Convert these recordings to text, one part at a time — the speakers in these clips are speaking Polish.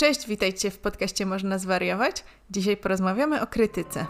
Cześć, witajcie w podcaście Można Zwariować. Dzisiaj porozmawiamy o krytyce.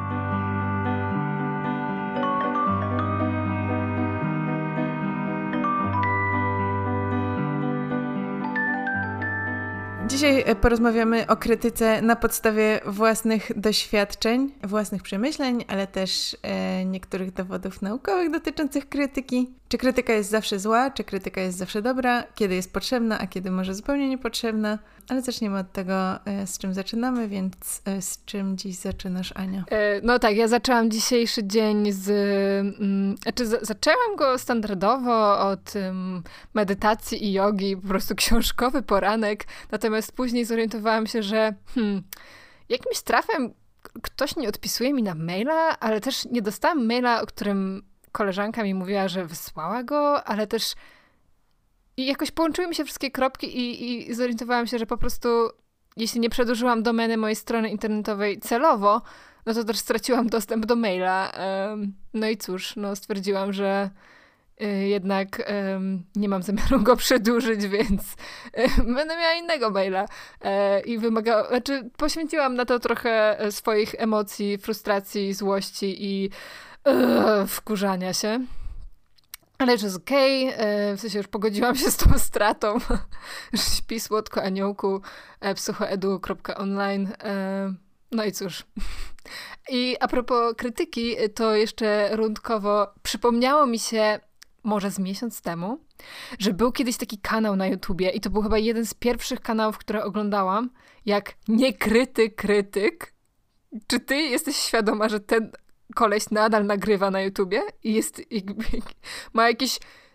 Dzisiaj porozmawiamy o krytyce na podstawie własnych doświadczeń, własnych przemyśleń, ale też niektórych dowodów naukowych dotyczących krytyki. Czy krytyka jest zawsze zła, czy krytyka jest zawsze dobra, kiedy jest potrzebna, a kiedy może zupełnie niepotrzebna. Ale zaczniemy od tego, z czym zaczynamy, więc z czym dziś zaczynasz, Ania? No tak, ja zaczęłam dzisiejszy dzień zaczęłam go standardowo od medytacji i jogi, po prostu książkowy poranek, natomiast później zorientowałam się, że jakimś trafem ktoś nie odpisuje mi na maila, ale też nie dostałam maila, o którym koleżanka mi mówiła, że wysłała go, ale też i jakoś połączyły mi się wszystkie kropki i zorientowałam się, że po prostu jeśli nie przedłużyłam domeny mojej strony internetowej celowo, no to też straciłam dostęp do maila. No i cóż, stwierdziłam, że jednak nie mam zamiaru go przedłużyć, więc będę miała innego maila. Poświęciłam na to trochę swoich emocji, frustracji, złości i wkurzania się. Ale już jest okej, w sensie już pogodziłam się z tą stratą. Śpi słodko, aniołku, psychoedu.online. No i cóż. I a propos krytyki, to jeszcze rundkowo przypomniało mi się może z miesiąc temu, że był kiedyś taki kanał na YouTubie i to był chyba jeden z pierwszych kanałów, które oglądałam, jak Niekryty Krytyk. Czy ty jesteś świadoma, że ten koleś nadal nagrywa na YouTubie i ma jakieś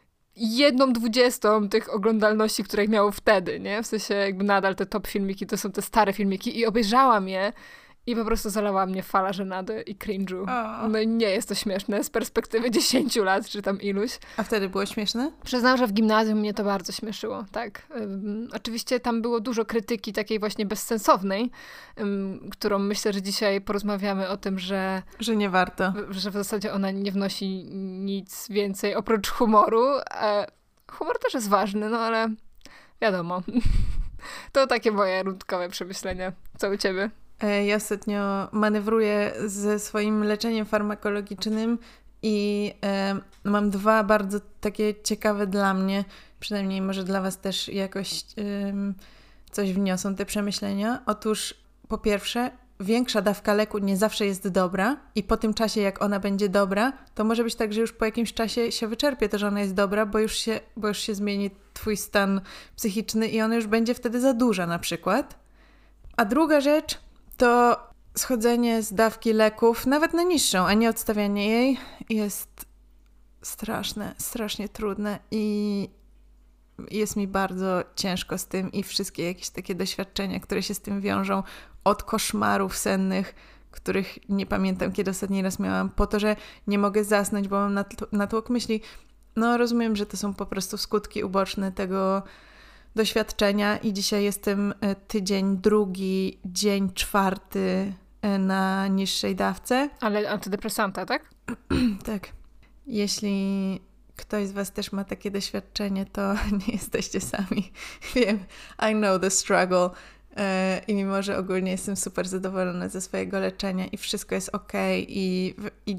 1/20 tych oglądalności, które miało wtedy, nie? W sensie jakby nadal te top filmiki to są te stare filmiki i obejrzałam je i po prostu zalała mnie fala żenady i cringe'u. No i nie jest to śmieszne z perspektywy 10 lat, czy tam iluś. A wtedy było śmieszne? Przyznam, że w gimnazjum mnie to bardzo śmieszyło, tak. Oczywiście tam było dużo krytyki takiej właśnie bezsensownej, którą myślę, że dzisiaj porozmawiamy o tym, że nie warto. Że w zasadzie ona nie wnosi nic więcej oprócz humoru. Humor też jest ważny, no ale wiadomo. To takie moje rundkowe przemyślenia. Co u ciebie? Ja ostatnio manewruję ze swoim leczeniem farmakologicznym i mam dwa bardzo takie ciekawe dla mnie, przynajmniej może dla was też jakoś coś wniosą te przemyślenia. Otóż po pierwsze, większa dawka leku nie zawsze jest dobra i po tym czasie, jak ona będzie dobra, to może być tak, że już po jakimś czasie się wyczerpie to, że ona jest dobra, bo już się zmieni twój stan psychiczny i ona już będzie wtedy za duża na przykład. A druga rzecz to schodzenie z dawki leków, nawet na niższą, a nie odstawianie jej, jest strasznie trudne i jest mi bardzo ciężko z tym i wszystkie jakieś takie doświadczenia, które się z tym wiążą, od koszmarów sennych, których nie pamiętam, kiedy ostatni raz miałam, po to, że nie mogę zasnąć, bo mam natłok myśli. No rozumiem, że to są po prostu skutki uboczne tego doświadczenia i dzisiaj jestem tydzień drugi, dzień czwarty na niższej dawce. Ale antydepresanta, tak? Tak. Jeśli ktoś z was też ma takie doświadczenie, to nie jesteście sami. Wiem, I know the struggle. I mimo, że ogólnie jestem super zadowolona ze swojego leczenia i wszystko jest okej i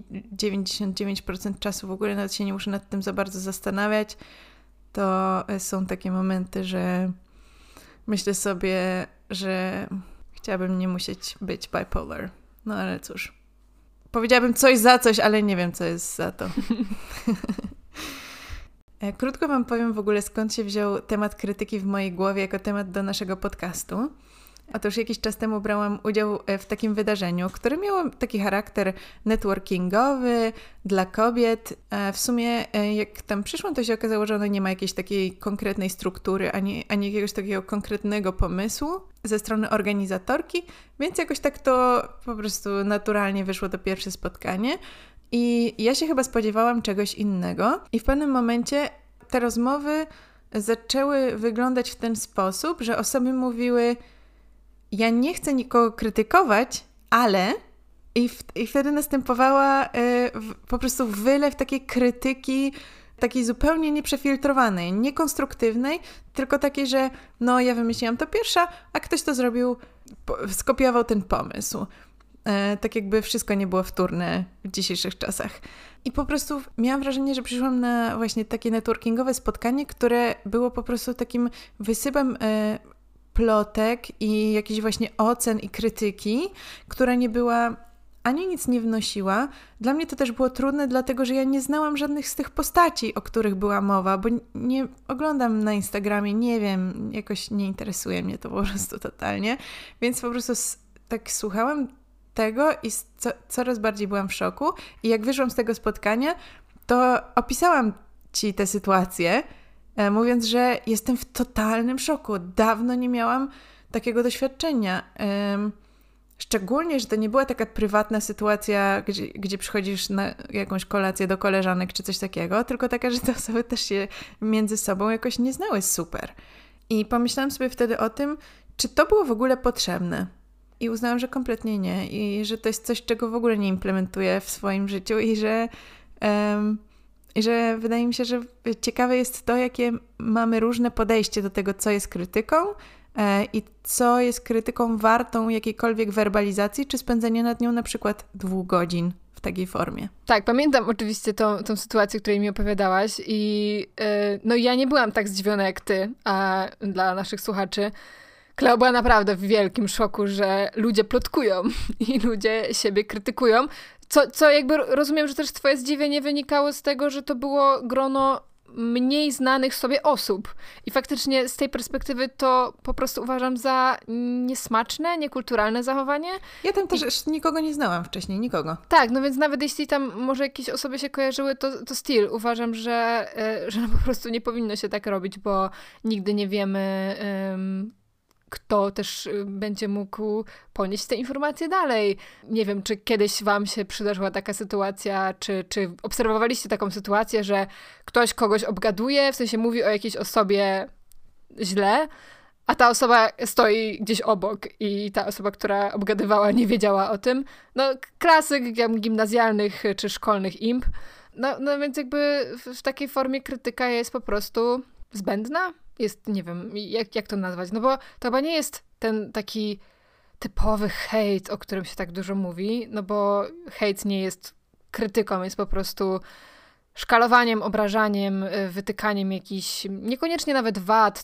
99% czasu w ogóle nawet się nie muszę nad tym za bardzo zastanawiać, to są takie momenty, że myślę sobie, że chciałabym nie musieć być bipolar. No ale cóż. Powiedziałabym coś za coś, ale nie wiem, co jest za to. Krótko wam powiem w ogóle, skąd się wziął temat krytyki w mojej głowie jako temat do naszego podcastu. Otóż jakiś czas temu brałam udział w takim wydarzeniu, które miało taki charakter networkingowy dla kobiet. W sumie jak tam przyszłam, to się okazało, że ono nie ma jakiejś takiej konkretnej struktury, ani jakiegoś takiego konkretnego pomysłu ze strony organizatorki, więc jakoś tak to po prostu naturalnie wyszło to pierwsze spotkanie. I ja się chyba spodziewałam czegoś innego i w pewnym momencie te rozmowy zaczęły wyglądać w ten sposób, że osoby mówiły: ja nie chcę nikogo krytykować, ale... I wtedy następowała po prostu wylew takiej krytyki takiej zupełnie nieprzefiltrowanej, niekonstruktywnej, tylko takiej, że no ja wymyśliłam to pierwsza, a ktoś to zrobił, skopiował ten pomysł. Tak jakby wszystko nie było wtórne w dzisiejszych czasach. I po prostu miałam wrażenie, że przyszłam na właśnie takie networkingowe spotkanie, które było po prostu takim wysypem plotek i jakichś właśnie ocen i krytyki, która nie była, ani nic nie wnosiła. Dla mnie to też było trudne, dlatego że ja nie znałam żadnych z tych postaci, o których była mowa, bo nie oglądam na Instagramie, nie wiem, jakoś nie interesuje mnie to po prostu totalnie. Więc po prostu tak słuchałam tego i coraz bardziej byłam w szoku. I jak wyszłam z tego spotkania, to opisałam ci tę sytuację, mówiąc, że jestem w totalnym szoku. Dawno nie miałam takiego doświadczenia. Szczególnie, że to nie była taka prywatna sytuacja, gdzie przychodzisz na jakąś kolację do koleżanek czy coś takiego, tylko taka, że te osoby też się między sobą jakoś nie znały super. I pomyślałam sobie wtedy o tym, czy to było w ogóle potrzebne. I uznałam, że kompletnie nie. I że to jest coś, czego w ogóle nie implementuję w swoim życiu i że wydaje mi się, że ciekawe jest to, jakie mamy różne podejście do tego, co jest krytyką i co jest krytyką wartą jakiejkolwiek werbalizacji, czy spędzenia nad nią na przykład 2 godzin w takiej formie. Tak, pamiętam oczywiście tą sytuację, której mi opowiadałaś i no ja nie byłam tak zdziwiona jak ty, a dla naszych słuchaczy Kleo była naprawdę w wielkim szoku, że ludzie plotkują i ludzie siebie krytykują, co jakby rozumiem, że też twoje zdziwienie wynikało z tego, że to było grono mniej znanych sobie osób. I faktycznie z tej perspektywy to po prostu uważam za niesmaczne, niekulturalne zachowanie. Ja tam też nikogo nie znałam wcześniej, nikogo. Tak, no więc nawet jeśli tam może jakieś osoby się kojarzyły, to still uważam, że no po prostu nie powinno się tak robić, bo nigdy nie wiemy, kto też będzie mógł ponieść te informacje dalej. Nie wiem, czy kiedyś wam się przydarzyła taka sytuacja, czy obserwowaliście taką sytuację, że ktoś kogoś obgaduje, w sensie mówi o jakiejś osobie źle, a ta osoba stoi gdzieś obok i ta osoba, która obgadywała, nie wiedziała o tym. No, klasyk gimnazjalnych czy szkolnych imp. No więc jakby w takiej formie krytyka jest po prostu zbędna. Jest, nie wiem, jak to nazwać, no bo to chyba nie jest ten taki typowy hejt, o którym się tak dużo mówi, no bo hejt nie jest krytyką, jest po prostu szkalowaniem, obrażaniem, wytykaniem jakichś, niekoniecznie nawet wad,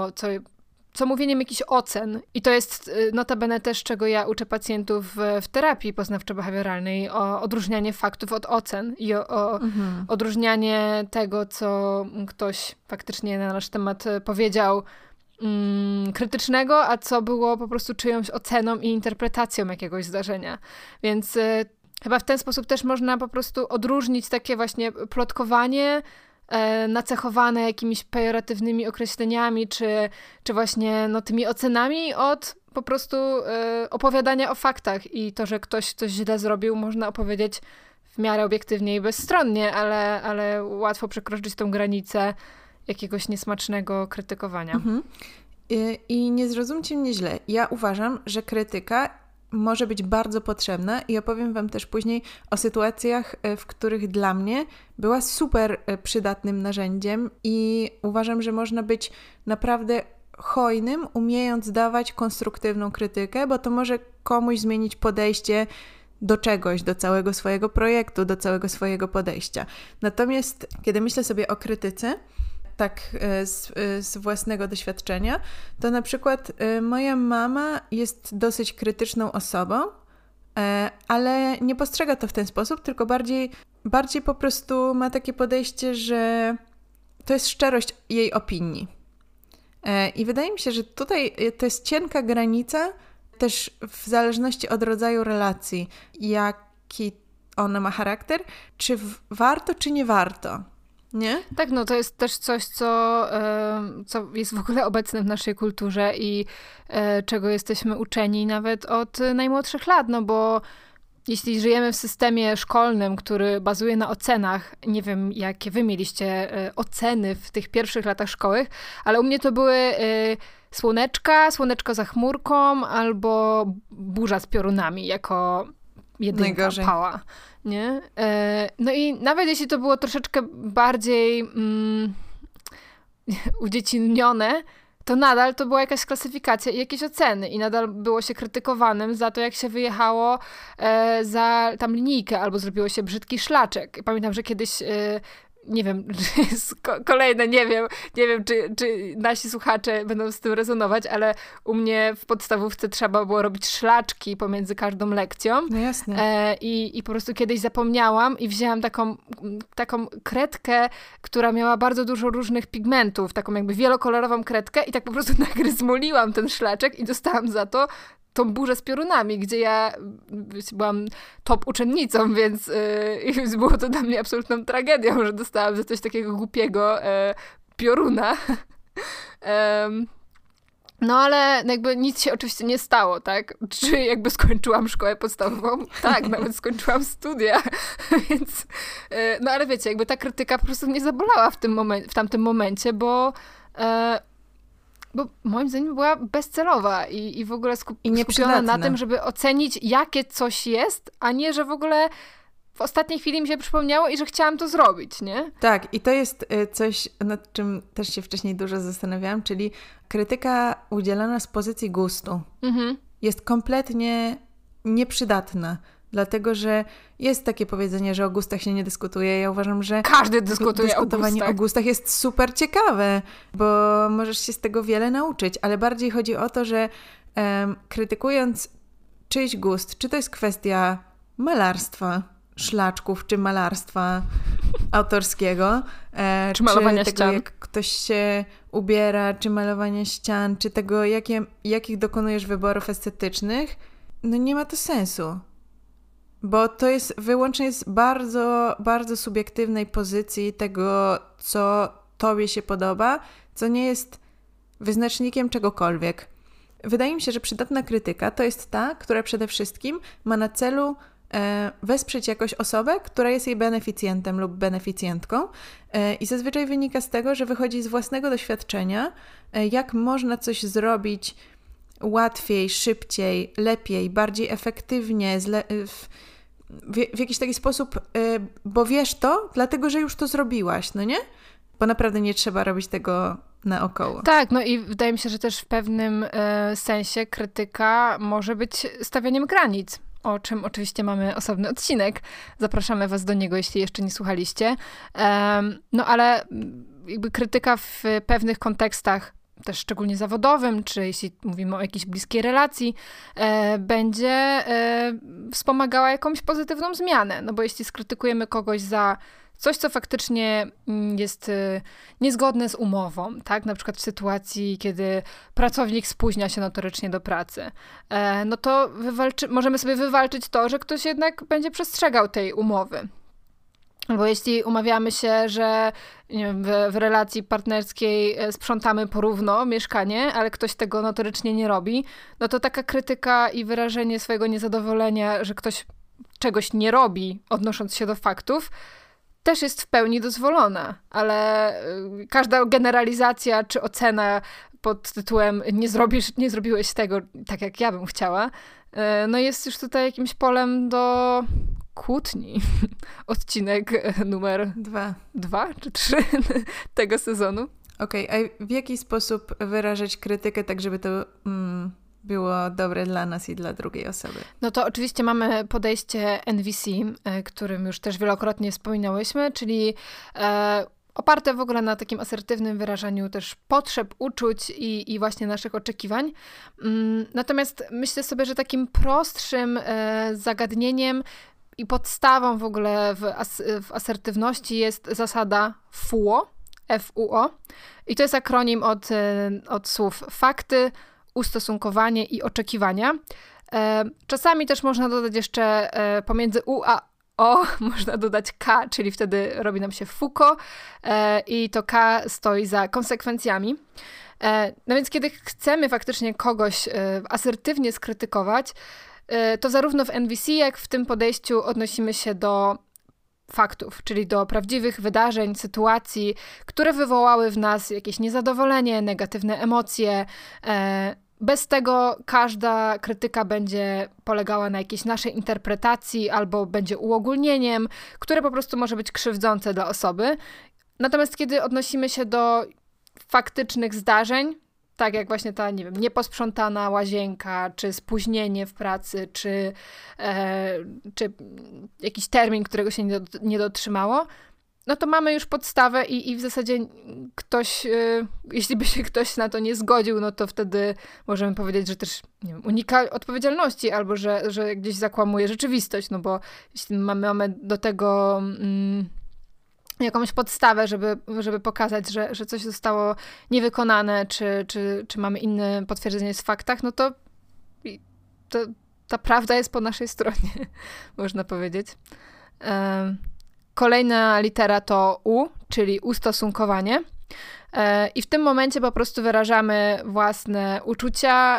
co mówieniem jakichś ocen. I to jest notabene też, czego ja uczę pacjentów w terapii poznawczo-behawioralnej, o odróżnianie faktów od ocen i o odróżnianie tego, co ktoś faktycznie na nasz temat powiedział krytycznego, a co było po prostu czyjąś oceną i interpretacją jakiegoś zdarzenia. Więc chyba w ten sposób też można po prostu odróżnić takie właśnie plotkowanie nacechowane jakimiś pejoratywnymi określeniami, czy właśnie no, tymi ocenami od po prostu opowiadania o faktach. I to, że ktoś coś źle zrobił, można opowiedzieć w miarę obiektywnie i bezstronnie, ale łatwo przekroczyć tą granicę jakiegoś niesmacznego krytykowania. Mhm. I nie zrozumcie mnie źle. Ja uważam, że krytyka może być bardzo potrzebna i opowiem wam też później o sytuacjach, w których dla mnie była super przydatnym narzędziem i uważam, że można być naprawdę hojnym, umiejąc dawać konstruktywną krytykę, bo to może komuś zmienić podejście do czegoś, do całego swojego projektu, do całego swojego podejścia. Natomiast kiedy myślę sobie o krytyce, tak z własnego doświadczenia, to na przykład moja mama jest dosyć krytyczną osobą, ale nie postrzega to w ten sposób, tylko bardziej po prostu ma takie podejście, że to jest szczerość jej opinii. I wydaje mi się, że tutaj to jest cienka granica, też w zależności od rodzaju relacji, jaki ona ma charakter, czy warto, czy nie warto. Nie? Tak, no to jest też coś, co jest w ogóle obecne w naszej kulturze i czego jesteśmy uczeni nawet od najmłodszych lat, no bo jeśli żyjemy w systemie szkolnym, który bazuje na ocenach, nie wiem, jakie wy mieliście oceny w tych pierwszych latach szkoły, ale u mnie to były słoneczko za chmurką albo burza z piorunami jako jedynka, pała, nie? No i nawet jeśli to było troszeczkę bardziej udziecinnione, to nadal to była jakaś klasyfikacja i jakieś oceny i nadal było się krytykowanym za to, jak się wyjechało za tam linijkę albo zrobiło się brzydki szlaczek. Pamiętam, że kiedyś nie wiem, czy jest kolejne, nie wiem, czy nasi słuchacze będą z tym rezonować, ale u mnie w podstawówce trzeba było robić szlaczki pomiędzy każdą lekcją. No jasne. I po prostu kiedyś zapomniałam i wzięłam taką kredkę, która miała bardzo dużo różnych pigmentów, taką jakby wielokolorową kredkę i tak po prostu nagryzmoliłam ten szlaczek i dostałam za to tą burzę z piorunami, gdzie ja byłam top uczennicą, więc było to dla mnie absolutną tragedią, że dostałam za coś takiego głupiego pioruna. No ale jakby nic się oczywiście nie stało, tak? Czy jakby skończyłam szkołę podstawową? Tak, nawet skończyłam studia, więc no ale wiecie, jakby ta krytyka po prostu mnie zabolała w tamtym momencie, bo moim zdaniem była bezcelowa i w ogóle skupiona na tym, żeby ocenić, jakie coś jest, a nie, że w ogóle w ostatniej chwili mi się przypomniało i że chciałam to zrobić, nie? Tak, i to jest coś, nad czym też się wcześniej dużo zastanawiałam, czyli krytyka udzielana z pozycji gustu jest kompletnie nieprzydatna. Dlatego, że jest takie powiedzenie, że o gustach się nie dyskutuje. Ja uważam, że każdy dyskutuje dyskutowanie o gustach jest super ciekawe, bo możesz się z tego wiele nauczyć, ale bardziej chodzi o to, że krytykując czyjś gust, czy to jest kwestia malarstwa, szlaczków, czy malarstwa autorskiego, czy malowania tego, ścian, jak ktoś się ubiera, czy malowania ścian, czy tego, jakich dokonujesz wyborów estetycznych, no nie ma to sensu. Bo to jest wyłącznie z bardzo, bardzo subiektywnej pozycji tego, co tobie się podoba, co nie jest wyznacznikiem czegokolwiek. Wydaje mi się, że przydatna krytyka to jest ta, która przede wszystkim ma na celu wesprzeć jakąś osobę, która jest jej beneficjentem lub beneficjentką i zazwyczaj wynika z tego, że wychodzi z własnego doświadczenia, jak można coś zrobić łatwiej, szybciej, lepiej, bardziej efektywnie, w jakiś taki sposób, bo wiesz to, dlatego, że już to zrobiłaś, no nie? Bo naprawdę nie trzeba robić tego naokoło. Tak, no i wydaje mi się, że też w pewnym sensie krytyka może być stawianiem granic, o czym oczywiście mamy osobny odcinek. Zapraszamy was do niego, jeśli jeszcze nie słuchaliście. No ale jakby krytyka w pewnych kontekstach, też szczególnie zawodowym, czy jeśli mówimy o jakiejś bliskiej relacji, będzie wspomagała jakąś pozytywną zmianę. No bo jeśli skrytykujemy kogoś za coś, co faktycznie jest niezgodne z umową, tak? Na przykład w sytuacji, kiedy pracownik spóźnia się notorycznie do pracy, no to możemy sobie wywalczyć to, że ktoś jednak będzie przestrzegał tej umowy. Albo jeśli umawiamy się, że nie wiem, w relacji partnerskiej sprzątamy porówno mieszkanie, ale ktoś tego notorycznie nie robi, no to taka krytyka i wyrażenie swojego niezadowolenia, że ktoś czegoś nie robi, odnosząc się do faktów, też jest w pełni dozwolona. Ale każda generalizacja czy ocena pod tytułem nie zrobiłeś tego tak, jak ja bym chciała, no jest już tutaj jakimś polem do kłótni. Odcinek numer 2 czy 3 tego sezonu. Okej, a w jaki sposób wyrażać krytykę tak, żeby to było dobre dla nas i dla drugiej osoby? No to oczywiście mamy podejście NVC, którym już też wielokrotnie wspominałyśmy, czyli oparte w ogóle na takim asertywnym wyrażaniu też potrzeb, uczuć i właśnie naszych oczekiwań. Natomiast myślę sobie, że takim prostszym zagadnieniem i podstawą w ogóle w asertywności jest zasada FUO, F-U-O. I to jest akronim od słów fakty, ustosunkowanie i oczekiwania. Czasami też można dodać jeszcze pomiędzy U a O, można dodać K, czyli wtedy robi nam się FUKO i to K stoi za konsekwencjami. No więc kiedy chcemy faktycznie kogoś asertywnie skrytykować, to zarówno w NVC, jak w tym podejściu odnosimy się do faktów, czyli do prawdziwych wydarzeń, sytuacji, które wywołały w nas jakieś niezadowolenie, negatywne emocje, bez tego każda krytyka będzie polegała na jakiejś naszej interpretacji albo będzie uogólnieniem, które po prostu może być krzywdzące dla osoby. Natomiast kiedy odnosimy się do faktycznych zdarzeń, tak jak właśnie ta, nie wiem, nieposprzątana łazienka, czy spóźnienie w pracy, czy jakiś termin, którego się nie dotrzymało, no to mamy już podstawę i w zasadzie ktoś, jeśli by się ktoś na to nie zgodził, no to wtedy możemy powiedzieć, że też, nie wiem, unika odpowiedzialności albo że gdzieś zakłamuje rzeczywistość, no bo jeśli mamy do tego jakąś podstawę, żeby pokazać, że coś zostało niewykonane, czy mamy inne potwierdzenie w faktach, no to ta prawda jest po naszej stronie, można powiedzieć. Kolejna litera to U, czyli ustosunkowanie. I w tym momencie po prostu wyrażamy własne uczucia.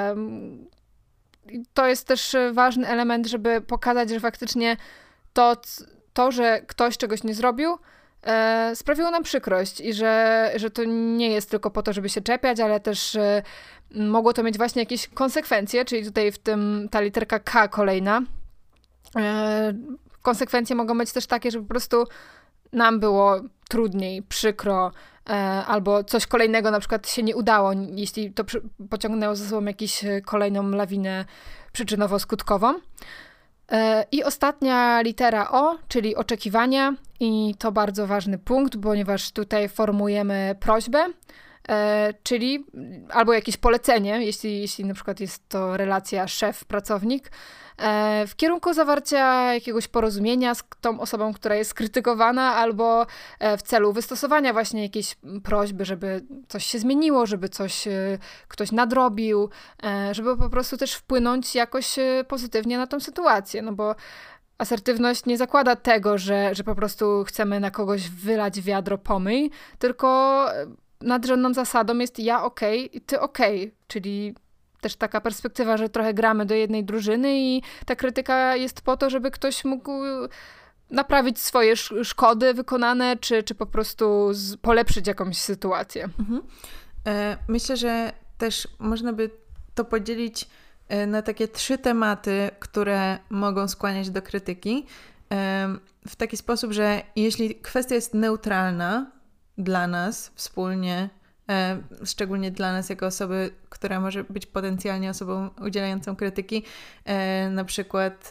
To jest też ważny element, żeby pokazać, że faktycznie to, że ktoś czegoś nie zrobił, sprawiło nam przykrość i że to nie jest tylko po to, żeby się czepiać, ale też mogło to mieć właśnie jakieś konsekwencje, czyli tutaj w tym ta literka K kolejna. Konsekwencje mogą być też takie, że po prostu nam było trudniej, przykro, albo coś kolejnego na przykład się nie udało, jeśli to pociągnęło ze sobą jakąś kolejną lawinę przyczynowo-skutkową. I ostatnia litera O, czyli oczekiwania, i to bardzo ważny punkt, ponieważ tutaj formujemy prośbę, czyli albo jakieś polecenie, jeśli na przykład jest to relacja szef-pracownik, w kierunku zawarcia jakiegoś porozumienia z tą osobą, która jest krytykowana, albo w celu wystosowania właśnie jakiejś prośby, żeby coś się zmieniło, żeby coś ktoś nadrobił, żeby po prostu też wpłynąć jakoś pozytywnie na tą sytuację, no bo asertywność nie zakłada tego, że po prostu chcemy na kogoś wylać wiadro pomyj, tylko nadrzędną zasadą jest ja okej i ty okej, czyli też taka perspektywa, że trochę gramy do jednej drużyny i ta krytyka jest po to, żeby ktoś mógł naprawić swoje szkody wykonane, czy po prostu polepszyć jakąś sytuację. Mhm. Myślę, że też można by to podzielić na takie 3 tematy, które mogą skłaniać do krytyki. W taki sposób, że jeśli kwestia jest neutralna dla nas wspólnie, szczególnie dla nas jako osoby, która może być potencjalnie osobą udzielającą krytyki, na przykład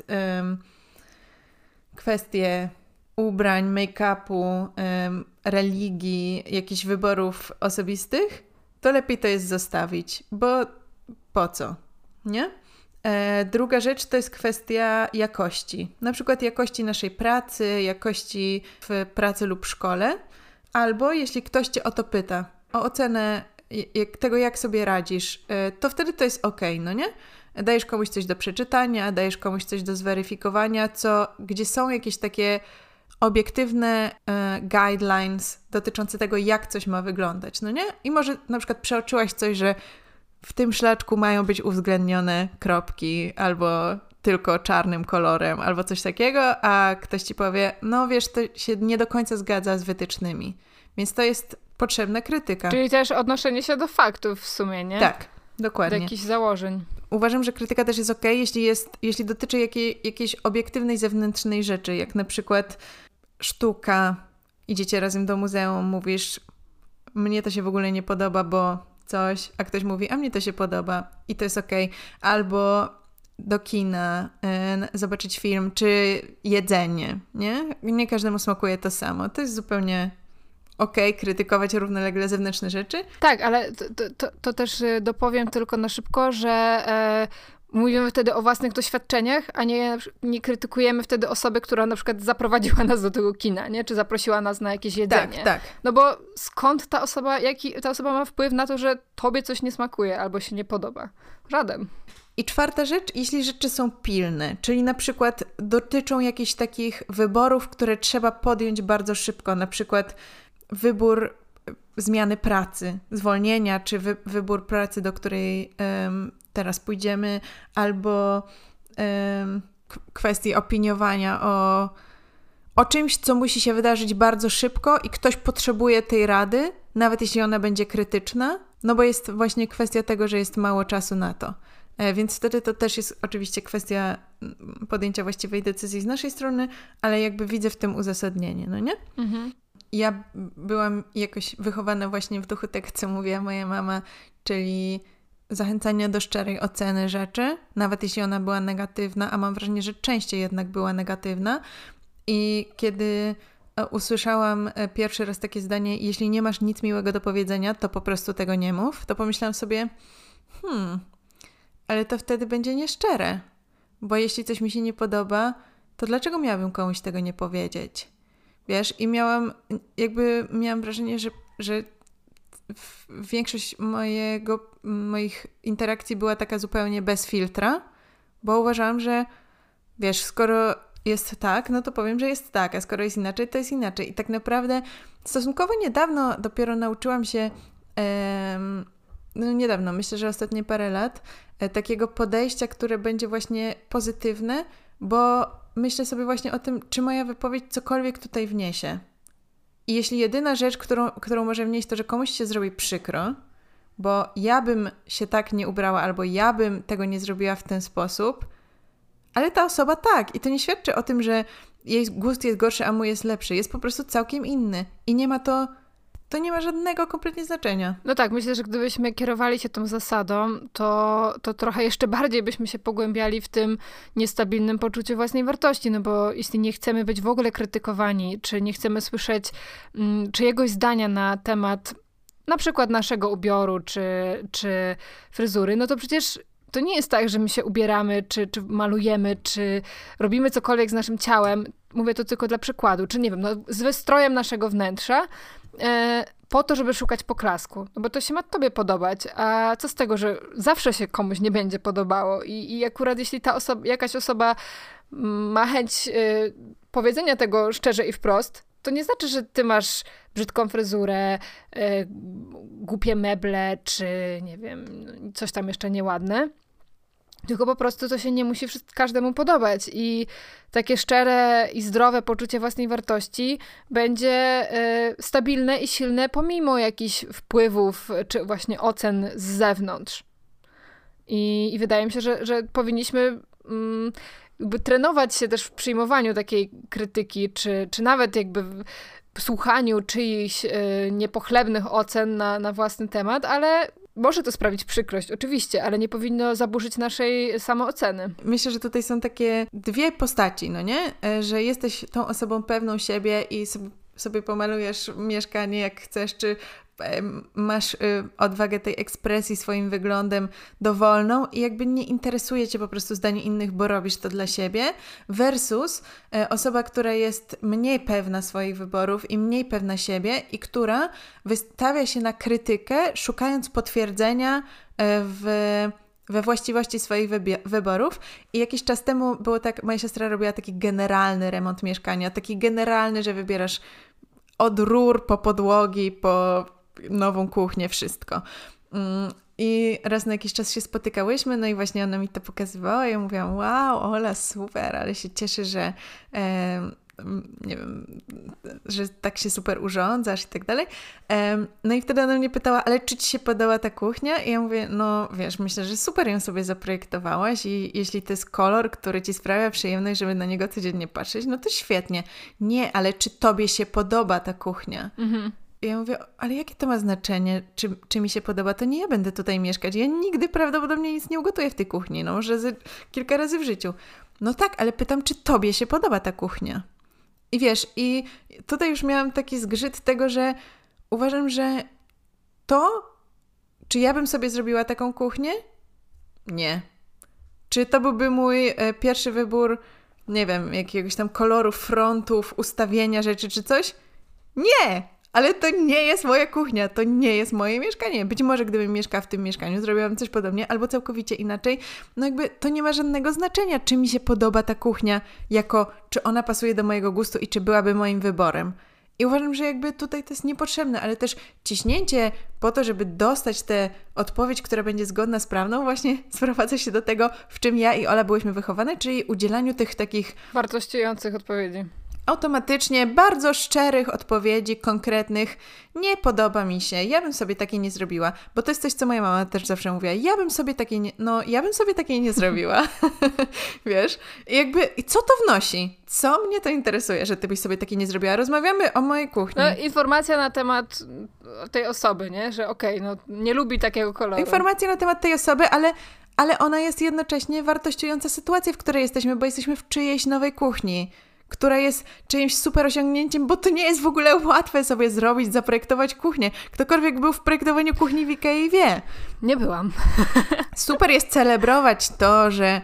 kwestie ubrań, make-upu, religii, jakichś wyborów osobistych, to lepiej to jest zostawić, bo po co, nie? Druga rzecz to jest kwestia jakości, na przykład jakości naszej pracy, jakości w pracy lub szkole, albo jeśli ktoś cię o to pyta, o ocenę tego, jak sobie radzisz, to wtedy to jest okej, no nie? Dajesz komuś coś do przeczytania, dajesz komuś coś do zweryfikowania, gdzie są jakieś takie obiektywne guidelines dotyczące tego, jak coś ma wyglądać, no nie? I może na przykład przeoczyłaś coś, że w tym szlaczku mają być uwzględnione kropki, albo tylko czarnym kolorem, albo coś takiego, a ktoś ci powie, no wiesz, to się nie do końca zgadza z wytycznymi. Więc to jest potrzebna krytyka. Czyli też odnoszenie się do faktów w sumie, nie? Tak, dokładnie. Do jakichś założeń. Uważam, że krytyka też jest okej, jeśli dotyczy jakiejś obiektywnej, zewnętrznej rzeczy, jak na przykład sztuka, idziecie razem do muzeum, mówisz, mnie to się w ogóle nie podoba, bo coś, a ktoś mówi, a mnie to się podoba i to jest okej. Albo do kina, zobaczyć film, czy jedzenie, nie? Nie każdemu smakuje to samo. To jest zupełnie okej, krytykować równolegle zewnętrzne rzeczy. Tak, ale to też dopowiem tylko na szybko, że mówimy wtedy o własnych doświadczeniach, a nie krytykujemy wtedy osoby, która na przykład zaprowadziła nas do tego kina, nie? Czy zaprosiła nas na jakieś jedzenie. Tak, tak. No bo skąd jaki ta osoba ma wpływ na to, że tobie coś nie smakuje albo się nie podoba? Żaden. I 4. rzecz, jeśli rzeczy są pilne, czyli na przykład dotyczą jakichś takich wyborów, które trzeba podjąć bardzo szybko, na przykład wybór zmiany pracy, zwolnienia, czy wybór pracy, do której teraz pójdziemy, albo kwestii opiniowania o czymś, co musi się wydarzyć bardzo szybko i ktoś potrzebuje tej rady, nawet jeśli ona będzie krytyczna, no bo jest właśnie kwestia tego, że jest mało czasu na to. Więc wtedy to też jest oczywiście kwestia podjęcia właściwej decyzji z naszej strony, ale jakby widzę w tym uzasadnienie, no nie? Ja byłam jakoś wychowana właśnie w duchu tego, co mówiła moja mama, czyli zachęcania do szczerej oceny rzeczy, nawet jeśli ona była negatywna, a mam wrażenie, że częściej jednak była negatywna. I kiedy usłyszałam pierwszy raz takie zdanie, jeśli nie masz nic miłego do powiedzenia, to po prostu tego nie mów, to pomyślałam sobie, ale to wtedy będzie nieszczere, bo jeśli coś mi się nie podoba, to dlaczego miałabym komuś tego nie powiedzieć? Wiesz, i miałam wrażenie, że większość moich interakcji była taka zupełnie bez filtra, bo uważałam, że wiesz, skoro jest tak, no to powiem, że jest tak, a skoro jest inaczej, to jest inaczej. I tak naprawdę stosunkowo niedawno dopiero nauczyłam się, niedawno, myślę, że ostatnie parę lat, takiego podejścia, które będzie właśnie pozytywne, bo myślę sobie właśnie o tym, czy moja wypowiedź cokolwiek tutaj wniesie. I jeśli jedyna rzecz, którą może wnieść, to, że komuś się zrobi przykro, bo ja bym się tak nie ubrała, albo ja bym tego nie zrobiła w ten sposób, ale ta osoba tak. I to nie świadczy o tym, że jej gust jest gorszy, a mój jest lepszy. Jest po prostu całkiem inny. I nie ma to nie ma żadnego kompletnie znaczenia. No tak, myślę, że gdybyśmy kierowali się tą zasadą, to trochę jeszcze bardziej byśmy się pogłębiali w tym niestabilnym poczuciu własnej wartości, no bo jeśli nie chcemy być w ogóle krytykowani, czy nie chcemy słyszeć czyjegoś zdania na temat na przykład naszego ubioru, czy fryzury, no to przecież to nie jest tak, że my się ubieramy, czy malujemy, czy robimy cokolwiek z naszym ciałem, mówię to tylko dla przykładu, czy nie wiem, no, z wystrojem naszego wnętrza, po to, żeby szukać poklasku. No bo to się ma tobie podobać, a co z tego, że zawsze się komuś nie będzie podobało i akurat jeśli jakaś osoba ma chęć powiedzenia tego szczerze i wprost, to nie znaczy, że ty masz brzydką fryzurę, głupie meble, czy nie wiem, coś tam jeszcze nieładne. Tylko po prostu to się nie musi każdemu podobać i takie szczere i zdrowe poczucie własnej wartości będzie stabilne i silne pomimo jakichś wpływów czy właśnie ocen z zewnątrz. I wydaje mi się, że powinniśmy jakby trenować się też w przyjmowaniu takiej krytyki, czy nawet jakby w słuchaniu czyichś niepochlebnych ocen na własny temat, ale może to sprawić przykrość, oczywiście, ale nie powinno zaburzyć naszej samooceny. Myślę, że tutaj są takie dwie postaci, no nie? Że jesteś tą osobą pewną siebie i sobie pomalujesz mieszkanie jak chcesz, czy masz odwagę tej ekspresji swoim wyglądem dowolną i jakby nie interesuje cię po prostu zdanie innych, bo robisz to dla siebie, versus osoba, która jest mniej pewna swoich wyborów i mniej pewna siebie i która wystawia się na krytykę, szukając potwierdzenia we właściwości swoich wyborów. I jakiś czas temu było tak, moja siostra robiła taki generalny remont mieszkania, taki generalny, że wybierasz od rur po podłogi, po nową kuchnię, wszystko. I raz na jakiś czas się spotykałyśmy, no i właśnie ona mi to pokazywała i ja mówiłam, wow, Ola, super, ale się cieszę, że nie wiem, że tak się super urządzasz i tak dalej. No i wtedy ona mnie pytała, ale czy ci się podoba ta kuchnia? I ja mówię, no wiesz, myślę, że super ją sobie zaprojektowałaś i jeśli to jest kolor, który ci sprawia przyjemność, żeby na niego codziennie patrzeć, no to świetnie. Nie, ale czy tobie się podoba ta kuchnia? I ja mówię, ale jakie to ma znaczenie, czy mi się podoba, to nie ja będę tutaj mieszkać. Ja nigdy prawdopodobnie nic nie ugotuję w tej kuchni, no może kilka razy w życiu. No tak, ale pytam, czy tobie się podoba ta kuchnia? I wiesz, i tutaj już miałam taki zgrzyt tego, że uważam, że czy ja bym sobie zrobiła taką kuchnię? Nie. Czy to byłby mój pierwszy wybór, nie wiem, jakiegoś tam koloru, frontów, ustawienia rzeczy czy coś? Nie! Ale to nie jest moja kuchnia, to nie jest moje mieszkanie. Być może gdybym mieszkała w tym mieszkaniu, zrobiłabym coś podobnie, albo całkowicie inaczej. No jakby to nie ma żadnego znaczenia, czy mi się podoba ta kuchnia, czy ona pasuje do mojego gustu i czy byłaby moim wyborem. I uważam, że jakby tutaj to jest niepotrzebne, ale też ciśnięcie po to, żeby dostać tę odpowiedź, która będzie zgodna z prawdą, właśnie sprowadza się do tego, w czym ja i Ola byłyśmy wychowane, czyli udzielaniu tych takich wartościujących odpowiedzi. automatycznie bardzo szczerych odpowiedzi, konkretnych, nie podoba mi się, ja bym sobie takiej nie zrobiła, bo to jest coś, co moja mama też zawsze mówiła, ja bym sobie takiej nie zrobiła, wiesz, i jakby, co to wnosi? Co mnie to interesuje, że ty byś sobie takiej nie zrobiła? Rozmawiamy o mojej kuchni. No, informacja na temat tej osoby, nie? Że okej, no nie lubi takiego koloru. Informacja na temat tej osoby, ale ona jest jednocześnie wartościująca sytuację, w której jesteśmy, bo jesteśmy w czyjejś nowej kuchni, która jest czyimś super osiągnięciem, bo to nie jest w ogóle łatwe sobie zrobić, zaprojektować kuchnię. Ktokolwiek był w projektowaniu kuchni w Ikei wie. Nie byłam. Super jest celebrować to, że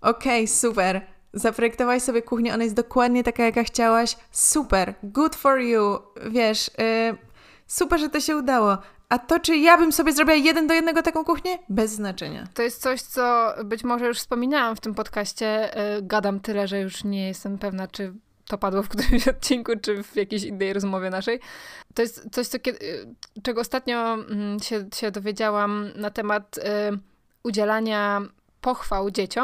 super, zaprojektowałaś sobie kuchnię, ona jest dokładnie taka, jaka chciałaś. Super, good for you, wiesz, super, że to się udało. A to, czy ja bym sobie zrobiła 1:1 taką kuchnię? Bez znaczenia. To jest coś, co być może już wspominałam w tym podcaście. Gadam tyle, że już nie jestem pewna, czy to padło w którymś odcinku, czy w jakiejś innej rozmowie naszej. To jest coś, czego ostatnio się dowiedziałam na temat udzielania pochwał dzieciom.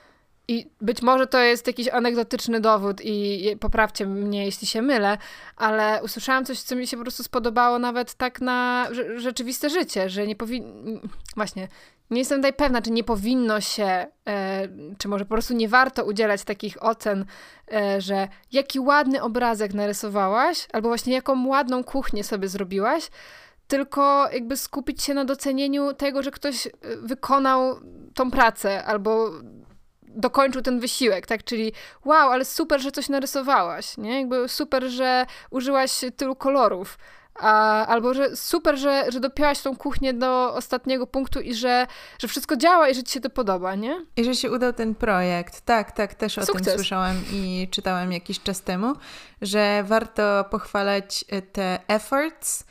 I być może to jest jakiś anegdotyczny dowód i poprawcie mnie, jeśli się mylę, ale usłyszałam coś, co mi się po prostu spodobało nawet tak na rzeczywiste życie, że właśnie, nie jestem tutaj pewna, czy nie powinno się, czy może po prostu nie warto udzielać takich ocen, że jaki ładny obrazek narysowałaś, albo właśnie jaką ładną kuchnię sobie zrobiłaś, tylko jakby skupić się na docenieniu tego, że ktoś wykonał tą pracę, albo dokończył ten wysiłek, tak? Czyli wow, ale super, że coś narysowałaś, nie? Jakby super, że użyłaś tylu kolorów. Albo że super, że dopięłaś tą kuchnię do ostatniego punktu i że wszystko działa i że ci się to podoba, nie? I że się udał ten projekt. Tak, też o Sukces. tym słyszałam i czytałam jakiś czas temu, że warto pochwalać te efforts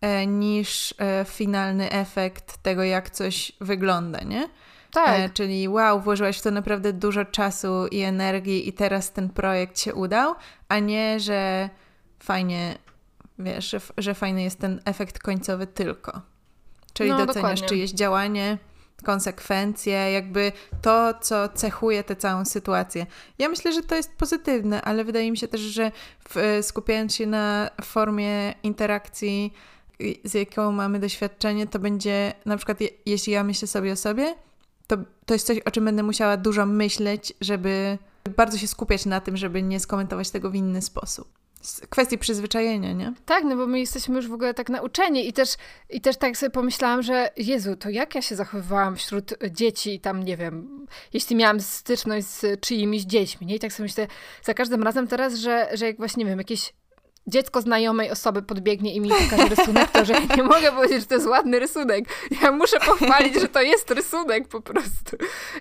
niż finalny efekt tego, jak coś wygląda, nie? Tak. Czyli wow, włożyłaś w to naprawdę dużo czasu i energii i teraz ten projekt się udał, a nie, że fajnie, wiesz, że fajny jest ten efekt końcowy tylko. Czyli doceniasz dokładnie. czyjeś działanie, konsekwencje, jakby to, co cechuje tę całą sytuację. Ja myślę, że to jest pozytywne, ale wydaje mi się też, że skupiając się na formie interakcji, z jaką mamy doświadczenie, to będzie, na przykład jeśli ja myślę sobie o sobie, to jest coś, o czym będę musiała dużo myśleć, żeby bardzo się skupiać na tym, żeby nie skomentować tego w inny sposób. Z kwestii przyzwyczajenia, nie? Tak, no bo my jesteśmy już w ogóle tak nauczeni i też tak sobie pomyślałam, że Jezu, to jak ja się zachowywałam wśród dzieci tam, nie wiem, jeśli miałam styczność z czyimiś dziećmi, nie? I tak sobie myślę za każdym razem teraz, że jak właśnie, nie wiem, jakieś dziecko znajomej osoby podbiegnie i mi pokaże rysunek, to że ja nie mogę powiedzieć, że to jest ładny rysunek. Ja muszę pochwalić, że to jest rysunek po prostu.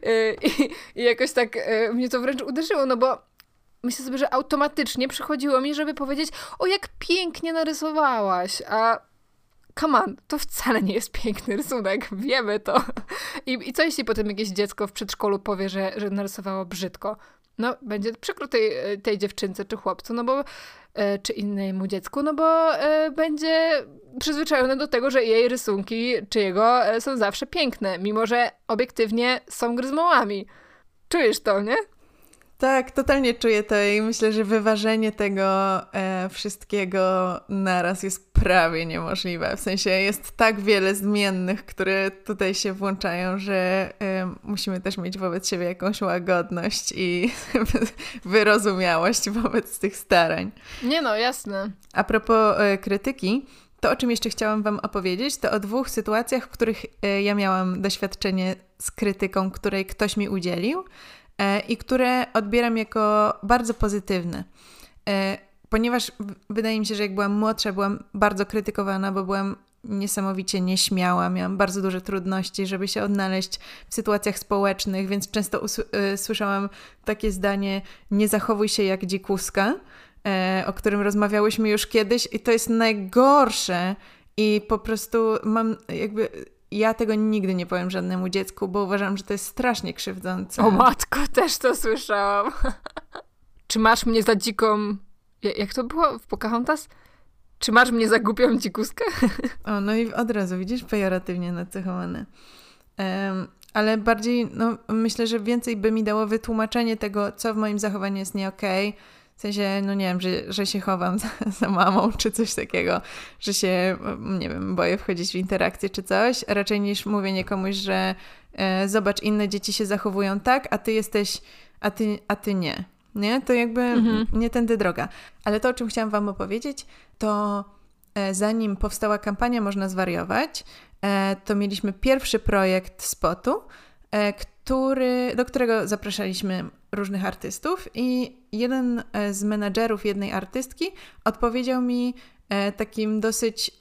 I jakoś tak mnie to wręcz uderzyło, no bo myślę sobie, że automatycznie przychodziło mi, żeby powiedzieć, o jak pięknie narysowałaś, a come on, to wcale nie jest piękny rysunek, wiemy to. I co jeśli potem jakieś dziecko w przedszkolu powie, że narysowało brzydko? No, będzie przykro tej dziewczynce czy chłopcu, no bo czy innemu dziecku, no bo będzie przyzwyczajone do tego, że jej rysunki czy jego są zawsze piękne, mimo że obiektywnie są gryzmołami. Czujesz to, nie? Tak, totalnie czuję to i myślę, że wyważenie tego wszystkiego naraz jest prawie niemożliwe. W sensie jest tak wiele zmiennych, które tutaj się włączają, że musimy też mieć wobec siebie jakąś łagodność i wyrozumiałość wobec tych starań. Nie no, jasne. A propos krytyki, to o czym jeszcze chciałam wam opowiedzieć, to o 2 sytuacjach, w których ja miałam doświadczenie z krytyką, której ktoś mi udzielił, i które odbieram jako bardzo pozytywne. Ponieważ wydaje mi się, że jak byłam młodsza, byłam bardzo krytykowana, bo byłam niesamowicie nieśmiała, miałam bardzo duże trudności, żeby się odnaleźć w sytuacjach społecznych, więc często słyszałam takie zdanie: nie zachowuj się jak dzikuska, o którym rozmawiałyśmy już kiedyś i to jest najgorsze i po prostu mam jakby... Ja tego nigdy nie powiem żadnemu dziecku, bo uważam, że to jest strasznie krzywdzące. O matko, też to słyszałam. Czy masz mnie za dziką... Jak to było w Pocahontas? Czy masz mnie za głupią dzikuskę? O, no i od razu, widzisz, pejoratywnie nacechowane. Ale bardziej, no myślę, że więcej by mi dało wytłumaczenie tego, co w moim zachowaniu jest nie okej, W sensie, no nie wiem, że się chowam za mamą czy coś takiego, że się, nie wiem, boję wchodzić w interakcję czy coś, raczej niż mówienie komuś, że zobacz, inne dzieci się zachowują tak, a ty jesteś, a ty nie. Nie? To jakby nie tędy droga. Ale to, o czym chciałam wam opowiedzieć, to zanim powstała kampania Można zwariować, to mieliśmy pierwszy projekt spotu, do którego zapraszaliśmy różnych artystów i jeden z menadżerów jednej artystki odpowiedział mi takim dosyć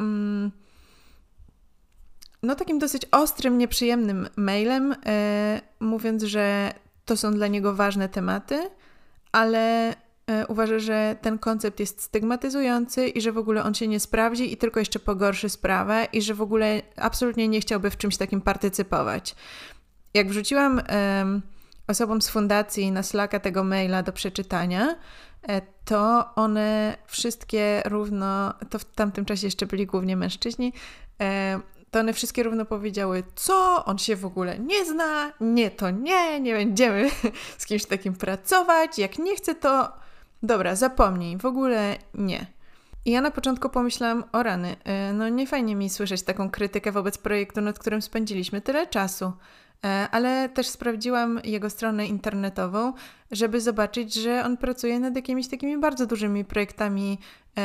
takim dosyć ostrym, nieprzyjemnym mailem, mówiąc, że to są dla niego ważne tematy, ale uważa, że ten koncept jest stygmatyzujący i że w ogóle on się nie sprawdzi i tylko jeszcze pogorszy sprawę i że w ogóle absolutnie nie chciałby w czymś takim partycypować. Jak wrzuciłam osobom z fundacji na Slacka tego maila do przeczytania, to one wszystkie równo, to w tamtym czasie jeszcze byli głównie mężczyźni, to one wszystkie równo powiedziały, co? On się w ogóle nie zna, nie będziemy z kimś takim pracować, jak nie chce, to dobra, zapomnij, w ogóle nie. I ja na początku pomyślałam, o rany, no nie fajnie mi słyszeć taką krytykę wobec projektu, nad którym spędziliśmy tyle czasu. Ale też sprawdziłam jego stronę internetową, żeby zobaczyć, że on pracuje nad jakimiś takimi bardzo dużymi projektami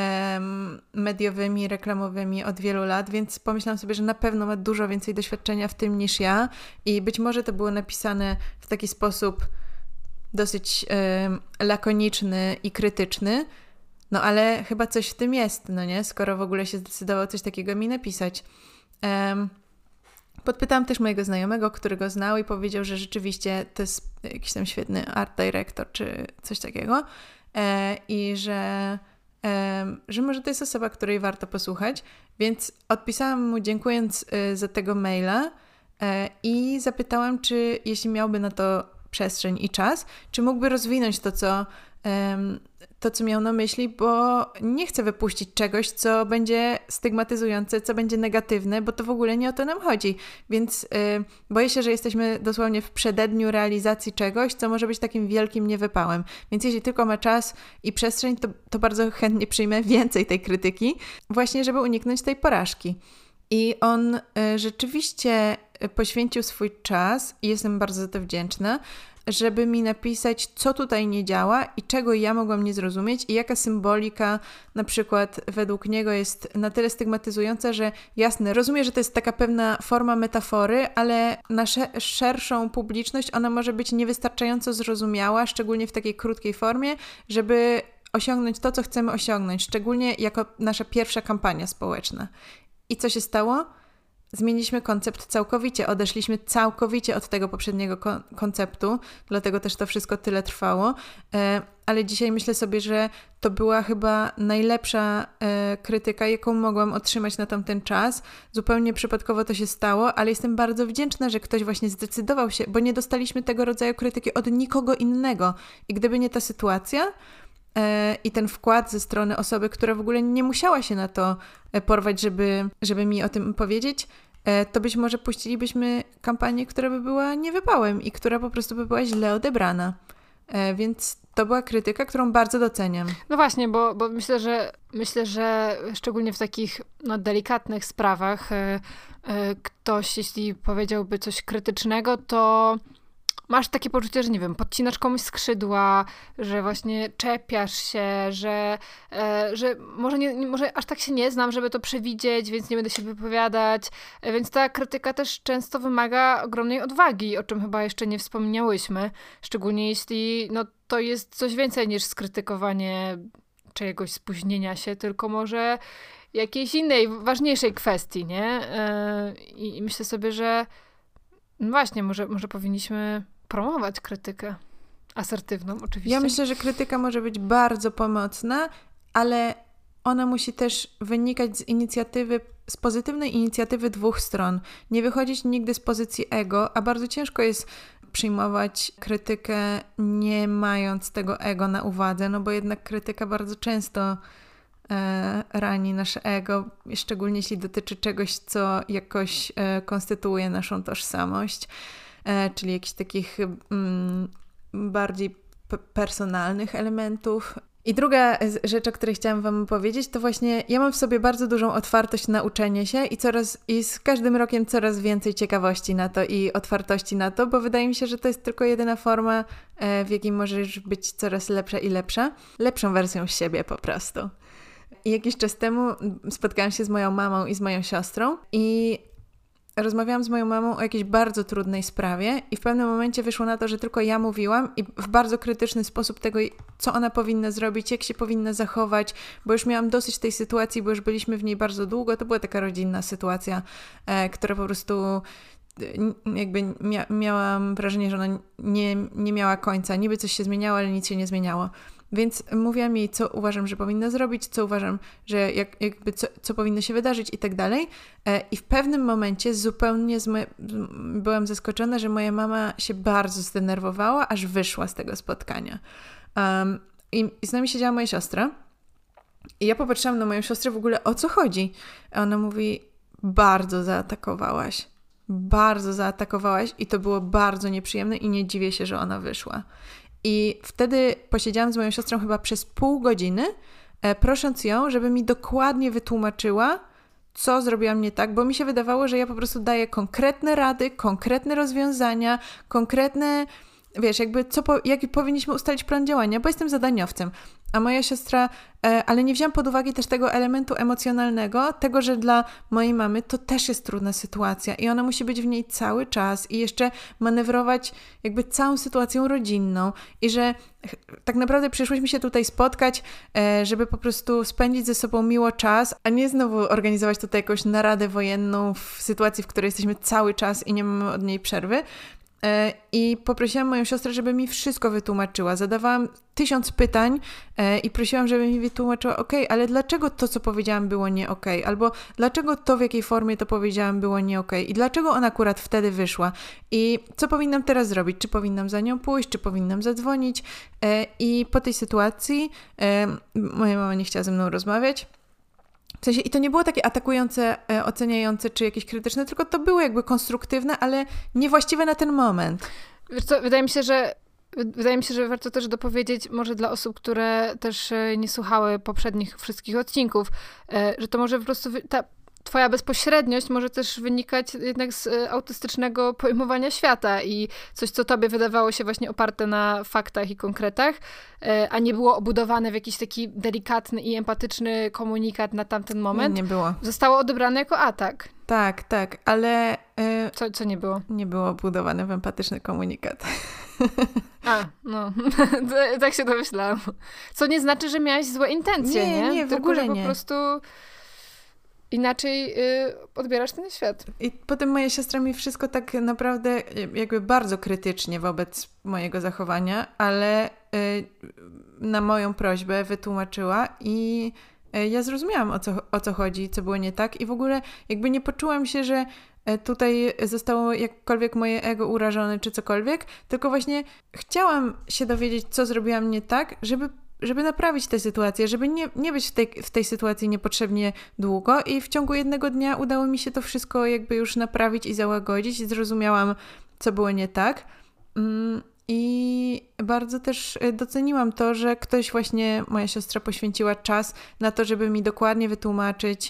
mediowymi, reklamowymi od wielu lat, więc pomyślałam sobie, że na pewno ma dużo więcej doświadczenia w tym niż ja i być może to było napisane w taki sposób dosyć lakoniczny i krytyczny, no ale chyba coś w tym jest, no nie? Skoro w ogóle się zdecydował coś takiego mi napisać. Podpytałam też mojego znajomego, który go znał i powiedział, że rzeczywiście to jest jakiś tam świetny art director czy coś takiego i że może to jest osoba, której warto posłuchać, więc odpisałam mu dziękując za tego maila i zapytałam, czy jeśli miałby na to przestrzeń i czas, czy mógłby rozwinąć to, co miał na myśli, bo nie chcę wypuścić czegoś, co będzie stygmatyzujące, co będzie negatywne, bo to w ogóle nie o to nam chodzi. Więc boję się, że jesteśmy dosłownie w przededniu realizacji czegoś, co może być takim wielkim niewypałem. Więc jeśli tylko ma czas i przestrzeń, to bardzo chętnie przyjmę więcej tej krytyki, właśnie żeby uniknąć tej porażki. I on rzeczywiście poświęcił swój czas i jestem bardzo za to wdzięczna, żeby mi napisać, co tutaj nie działa i czego ja mogłam nie zrozumieć i jaka symbolika na przykład według niego jest na tyle stygmatyzująca, że jasne, rozumiem, że to jest taka pewna forma metafory, ale na szerszą publiczność ona może być niewystarczająco zrozumiała, szczególnie w takiej krótkiej formie, żeby osiągnąć to, co chcemy osiągnąć, szczególnie jako nasza pierwsza kampania społeczna. I co się stało? Zmieniliśmy koncept całkowicie, odeszliśmy całkowicie od tego poprzedniego konceptu, dlatego też to wszystko tyle trwało, ale dzisiaj myślę sobie, że to była chyba najlepsza krytyka, jaką mogłam otrzymać na tamten czas. Zupełnie przypadkowo to się stało, ale jestem bardzo wdzięczna, że ktoś właśnie zdecydował się, bo nie dostaliśmy tego rodzaju krytyki od nikogo innego i gdyby nie ta sytuacja i ten wkład ze strony osoby, która w ogóle nie musiała się na to porwać, żeby mi o tym powiedzieć, to być może puścilibyśmy kampanię, która by była niewypałem i która po prostu by była źle odebrana. Więc to była krytyka, którą bardzo doceniam. No właśnie, bo myślę, że szczególnie w takich delikatnych sprawach ktoś, jeśli powiedziałby coś krytycznego, to masz takie poczucie, że nie wiem, podcinasz komuś skrzydła, że właśnie czepiasz się, że może aż tak się nie znam, żeby to przewidzieć, więc nie będę się wypowiadać. Więc ta krytyka też często wymaga ogromnej odwagi, o czym chyba jeszcze nie wspomniałyśmy. Szczególnie jeśli to jest coś więcej niż skrytykowanie czyjegoś spóźnienia się, tylko może jakiejś innej, ważniejszej kwestii, nie? I myślę sobie, że właśnie, może powinniśmy promować krytykę asertywną, oczywiście. Ja myślę, że krytyka może być bardzo pomocna, ale ona musi też wynikać z pozytywnej inicjatywy dwóch stron. Nie wychodzić nigdy z pozycji ego, a bardzo ciężko jest przyjmować krytykę nie mając tego ego na uwadze, no bo jednak krytyka bardzo często rani nasze ego, szczególnie jeśli dotyczy czegoś, co jakoś konstytuuje naszą tożsamość, czyli jakichś takich bardziej personalnych elementów. I druga rzecz, o której chciałam wam powiedzieć, to właśnie ja mam w sobie bardzo dużą otwartość na uczenie się i z każdym rokiem coraz więcej ciekawości na to i otwartości na to, bo wydaje mi się, że to jest tylko jedyna forma, w jakiej możesz być coraz lepsza i lepsza. Lepszą wersją siebie po prostu. I jakiś czas temu spotkałam się z moją mamą i z moją siostrą i rozmawiałam z moją mamą o jakiejś bardzo trudnej sprawie i w pewnym momencie wyszło na to, że tylko ja mówiłam i w bardzo krytyczny sposób tego, co ona powinna zrobić, jak się powinna zachować, bo już miałam dosyć tej sytuacji, bo już byliśmy w niej bardzo długo. To była taka rodzinna sytuacja, która po prostu jakby miałam wrażenie, że ona nie miała końca. Niby coś się zmieniało, ale nic się nie zmieniało. Więc mówiłam jej, co uważam, że powinna zrobić, co uważam, że co powinno się wydarzyć i tak dalej. I w pewnym momencie zupełnie byłam zaskoczona, że moja mama się bardzo zdenerwowała, aż wyszła z tego spotkania. I z nami siedziała moja siostra. I ja popatrzyłam na moją siostrę w ogóle, o co chodzi. A ona mówi, bardzo zaatakowałaś i to było bardzo nieprzyjemne i nie dziwię się, że ona wyszła. I wtedy posiedziałam z moją siostrą chyba przez pół godziny, prosząc ją, żeby mi dokładnie wytłumaczyła, co zrobiłam nie tak, bo mi się wydawało, że ja po prostu daję konkretne rady, konkretne rozwiązania, konkretne, wiesz, jaki powinniśmy ustalić plan działania, bo jestem zadaniowcem. A moja siostra, ale nie wziąłam pod uwagę też tego elementu emocjonalnego, tego, że dla mojej mamy to też jest trudna sytuacja i ona musi być w niej cały czas i jeszcze manewrować jakby całą sytuacją rodzinną i że tak naprawdę przyszłyśmy się tutaj spotkać, żeby po prostu spędzić ze sobą miło czas, a nie znowu organizować tutaj jakąś naradę wojenną w sytuacji, w której jesteśmy cały czas i nie mamy od niej przerwy. I poprosiłam moją siostrę, żeby mi wszystko wytłumaczyła. Zadawałam 1000 pytań i prosiłam, żeby mi wytłumaczyła, ale dlaczego to, co powiedziałam, było nie albo dlaczego to, w jakiej formie to powiedziałam, było nie i dlaczego ona akurat wtedy wyszła i co powinnam teraz zrobić, czy powinnam za nią pójść, czy powinnam zadzwonić. I po tej sytuacji moja mama nie chciała ze mną rozmawiać. W sensie, i to nie było takie atakujące, oceniające czy jakieś krytyczne, tylko to było jakby konstruktywne, ale niewłaściwe na ten moment. Wiesz co, wydaje mi się, że warto też dopowiedzieć, może dla osób, które też nie słuchały poprzednich wszystkich odcinków, że to może po prostu ta twoja bezpośredniość może też wynikać jednak z autystycznego pojmowania świata i coś, co tobie wydawało się właśnie oparte na faktach i konkretach, a nie było obudowane w jakiś taki delikatny i empatyczny komunikat na tamten moment. Nie było. Zostało odebrane jako atak. Tak, ale... Co nie było? Nie było obudowane w empatyczny komunikat. No. Tak się domyślałam. Co nie znaczy, że miałaś złe intencje, nie? Nie, w ogóle nie. Po prostu inaczej odbierasz ten świat. I potem moja siostra mi wszystko tak naprawdę jakby bardzo krytycznie wobec mojego zachowania, ale na moją prośbę wytłumaczyła i ja zrozumiałam, o co chodzi, co było nie tak i w ogóle jakby nie poczułam się, że tutaj zostało jakkolwiek moje ego urażone czy cokolwiek, tylko właśnie chciałam się dowiedzieć, co zrobiłam nie tak, żeby naprawić tę sytuację, żeby nie być w tej sytuacji niepotrzebnie długo i w ciągu jednego dnia udało mi się to wszystko jakby już naprawić i załagodzić i zrozumiałam, co było nie tak. I bardzo też doceniłam to, że ktoś właśnie, moja siostra poświęciła czas na to, żeby mi dokładnie wytłumaczyć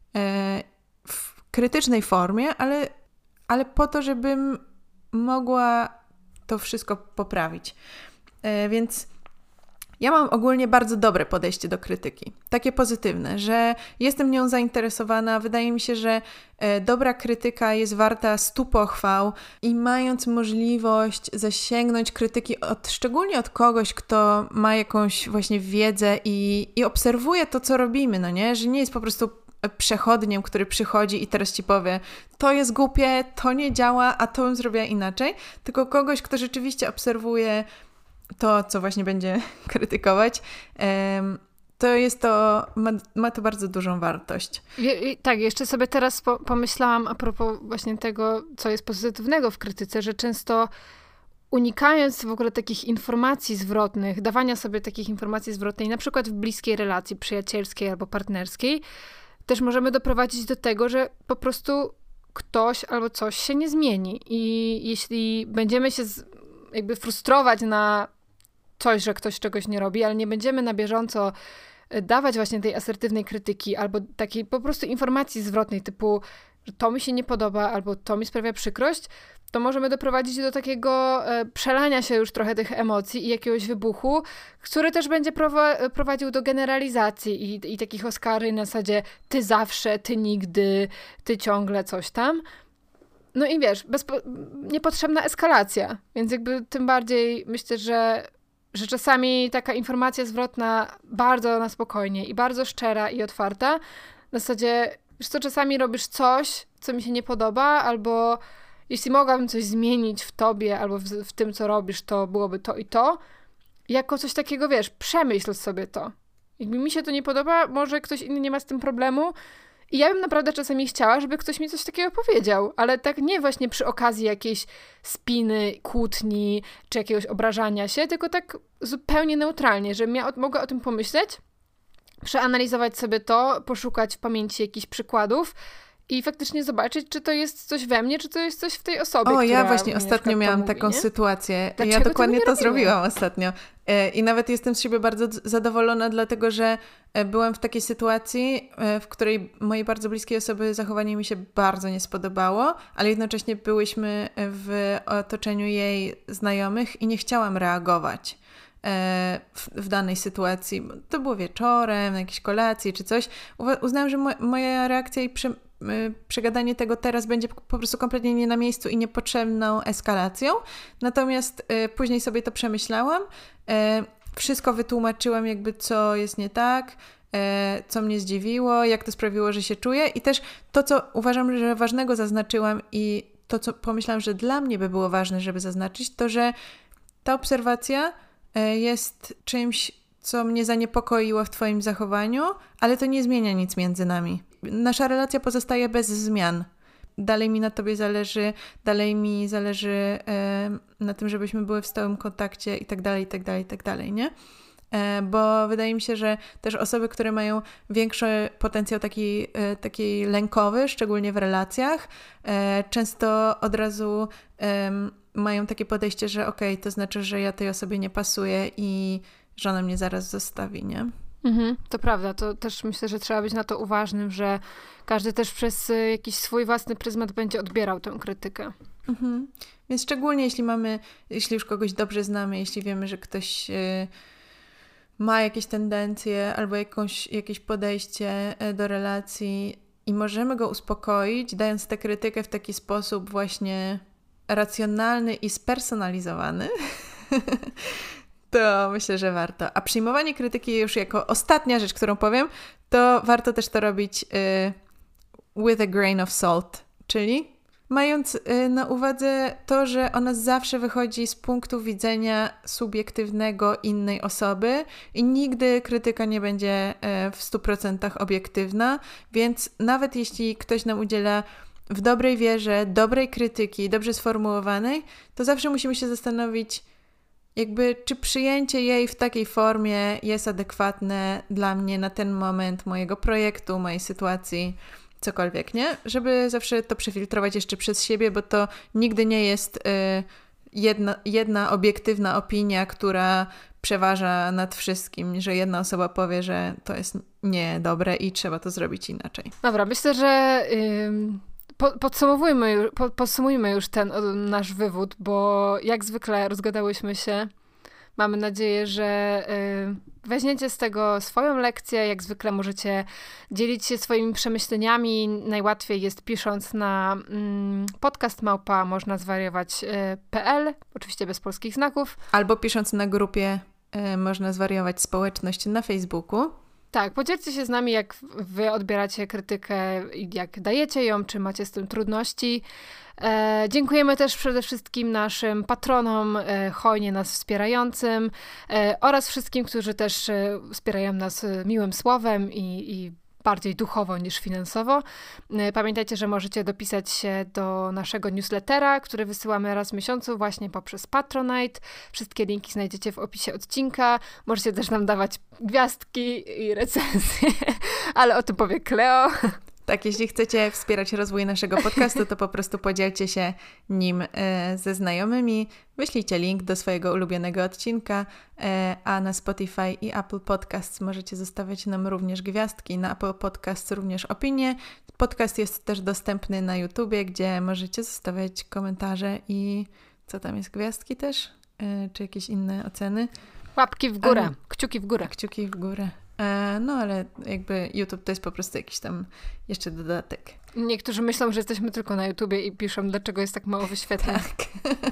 w krytycznej formie, ale po to, żebym mogła to wszystko poprawić. Więc ja mam ogólnie bardzo dobre podejście do krytyki, takie pozytywne, że jestem nią zainteresowana, wydaje mi się, że dobra krytyka jest warta 100 pochwał i mając możliwość zasięgnąć krytyki szczególnie od kogoś, kto ma jakąś właśnie wiedzę i obserwuje to, co robimy, no nie? Że nie jest po prostu przechodniem, który przychodzi i teraz ci powie, to jest głupie, to nie działa, a to bym zrobiła inaczej, tylko kogoś, kto rzeczywiście obserwuje to, co właśnie będzie krytykować, ma to bardzo dużą wartość. Tak, jeszcze sobie teraz pomyślałam a propos właśnie tego, co jest pozytywnego w krytyce, że często unikając w ogóle takich informacji zwrotnych, dawania sobie takich informacji zwrotnej, na przykład w bliskiej relacji przyjacielskiej albo partnerskiej, też możemy doprowadzić do tego, że po prostu ktoś albo coś się nie zmieni. I jeśli będziemy się jakby frustrować na coś, że ktoś czegoś nie robi, ale nie będziemy na bieżąco dawać właśnie tej asertywnej krytyki albo takiej po prostu informacji zwrotnej typu, że to mi się nie podoba albo to mi sprawia przykrość, to możemy doprowadzić do takiego przelania się już trochę tych emocji i jakiegoś wybuchu, który też będzie prowadził do generalizacji i takich oskarżeń na zasadzie ty zawsze, ty nigdy, ty ciągle coś tam. No i wiesz, niepotrzebna eskalacja, więc jakby tym bardziej myślę, że czasami taka informacja zwrotna bardzo na spokojnie i bardzo szczera i otwarta, na zasadzie, wiesz co, czasami robisz coś, co mi się nie podoba, albo jeśli mogłabym coś zmienić w tobie albo w tym, co robisz, to byłoby to i to. Jako coś takiego, wiesz, przemyśl sobie to. Jakby mi się to nie podoba, może ktoś inny nie ma z tym problemu i ja bym naprawdę czasami chciała, żeby ktoś mi coś takiego powiedział, ale tak nie właśnie przy okazji jakiejś spiny, kłótni, czy jakiegoś obrażania się, tylko tak zupełnie neutralnie, żebym ja mogła o tym pomyśleć, przeanalizować sobie to, poszukać w pamięci jakichś przykładów i faktycznie zobaczyć, czy to jest coś we mnie, czy to jest coś w tej osobie, która ja właśnie ostatnio miałam taką sytuację. Dlaczego ja dokładnie to robimy? Zrobiłam ostatnio. I nawet jestem z siebie bardzo zadowolona, dlatego że byłam w takiej sytuacji, w której mojej bardzo bliskiej osoby zachowanie mi się bardzo nie spodobało, ale jednocześnie byłyśmy w otoczeniu jej znajomych i nie chciałam reagować w danej sytuacji. To było wieczorem, na jakiejś kolacji czy coś. Uznałam, że moja reakcja i przegadanie tego teraz będzie po prostu kompletnie nie na miejscu i niepotrzebną eskalacją. Natomiast później sobie to przemyślałam. Wszystko wytłumaczyłam jakby, co jest nie tak, co mnie zdziwiło, jak to sprawiło, że się czuję i też to, co uważam, że ważnego zaznaczyłam i to, co pomyślałam, że dla mnie by było ważne, żeby zaznaczyć, to, że ta obserwacja jest czymś, co mnie zaniepokoiło w twoim zachowaniu, ale to nie zmienia nic między nami. Nasza relacja pozostaje bez zmian. Dalej mi na tobie zależy, dalej mi zależy na tym, żebyśmy były w stałym kontakcie i tak dalej, nie? Bo wydaje mi się, że też osoby, które mają większy potencjał taki lękowy, szczególnie w relacjach, często od razu mają takie podejście, że okej, to znaczy, że ja tej osobie nie pasuję i że ona mnie zaraz zostawi, nie? To prawda, to też myślę, że trzeba być na to uważnym, że każdy też przez jakiś swój własny pryzmat będzie odbierał tę krytykę. Więc szczególnie jeśli już kogoś dobrze znamy, jeśli wiemy, że ktoś ma jakieś tendencje albo jakieś podejście do relacji i możemy go uspokoić, dając tę krytykę w taki sposób właśnie racjonalny i spersonalizowany, to myślę, że warto. A przyjmowanie krytyki już jako ostatnia rzecz, którą powiem, to warto też to robić with a grain of salt, czyli mając na uwadze to, że ona zawsze wychodzi z punktu widzenia subiektywnego innej osoby i nigdy krytyka nie będzie w 100% obiektywna, więc nawet jeśli ktoś nam udziela w dobrej wierze, dobrej krytyki, dobrze sformułowanej, to zawsze musimy się zastanowić, jakby czy przyjęcie jej w takiej formie jest adekwatne dla mnie na ten moment mojego projektu, mojej sytuacji, cokolwiek, nie? Żeby zawsze to przefiltrować jeszcze przez siebie, bo to nigdy nie jest jedna obiektywna opinia, która przeważa nad wszystkim, że jedna osoba powie, że to jest niedobre i trzeba to zrobić inaczej. Dobra, myślę, że podsumujmy już ten nasz wywód, bo jak zwykle rozgadałyśmy się. Mamy nadzieję, że weźmiecie z tego swoją lekcję. Jak zwykle możecie dzielić się swoimi przemyśleniami. Najłatwiej jest pisząc na podcast@możnazwariować.pl, oczywiście bez polskich znaków. Albo pisząc na grupie Można Zwariować Społeczność na Facebooku. Tak, podzielcie się z nami, jak wy odbieracie krytykę i jak dajecie ją, czy macie z tym trudności. Dziękujemy też przede wszystkim naszym patronom, hojnie nas wspierającym oraz wszystkim, którzy też wspierają nas miłym słowem i bardziej duchowo niż finansowo. Pamiętajcie, że możecie dopisać się do naszego newslettera, który wysyłamy raz w miesiącu właśnie poprzez Patronite. Wszystkie linki znajdziecie w opisie odcinka. Możecie też nam dawać gwiazdki i recenzje, ale o tym powie Kleo. Tak, jeśli chcecie wspierać rozwój naszego podcastu, to po prostu podzielcie się nim ze znajomymi, wyślijcie link do swojego ulubionego odcinka, a na Spotify i Apple Podcasts możecie zostawiać nam również gwiazdki, na Apple Podcasts również opinie. Podcast jest też dostępny na YouTubie, gdzie możecie zostawiać komentarze i co tam jest, gwiazdki też? Czy jakieś inne oceny? Łapki w górę, kciuki w górę. Kciuki w górę. No ale jakby YouTube to jest po prostu jakiś tam jeszcze dodatek. Niektórzy myślą, że jesteśmy tylko na YouTubie i piszą, dlaczego jest tak mało wyświetleń. Tak.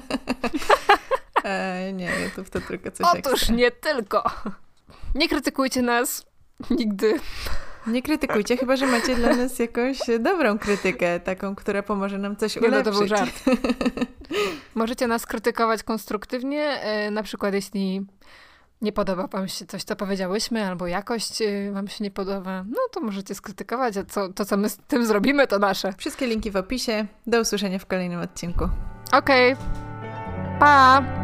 Nie, YouTube to tylko coś Otóż ekstra. nie tylko. Nie krytykujcie nas nigdy. Nie krytykujcie, chyba że macie dla nas jakąś dobrą krytykę, taką, która pomoże nam coś ulepszyć. No to był żart. Możecie nas krytykować konstruktywnie, na przykład jeśli nie podoba wam się coś, co powiedziałyśmy, albo jakość wam się nie podoba, no to możecie skrytykować, a co my z tym zrobimy, to nasze. Wszystkie linki w opisie. Do usłyszenia w kolejnym odcinku. Okej. Pa!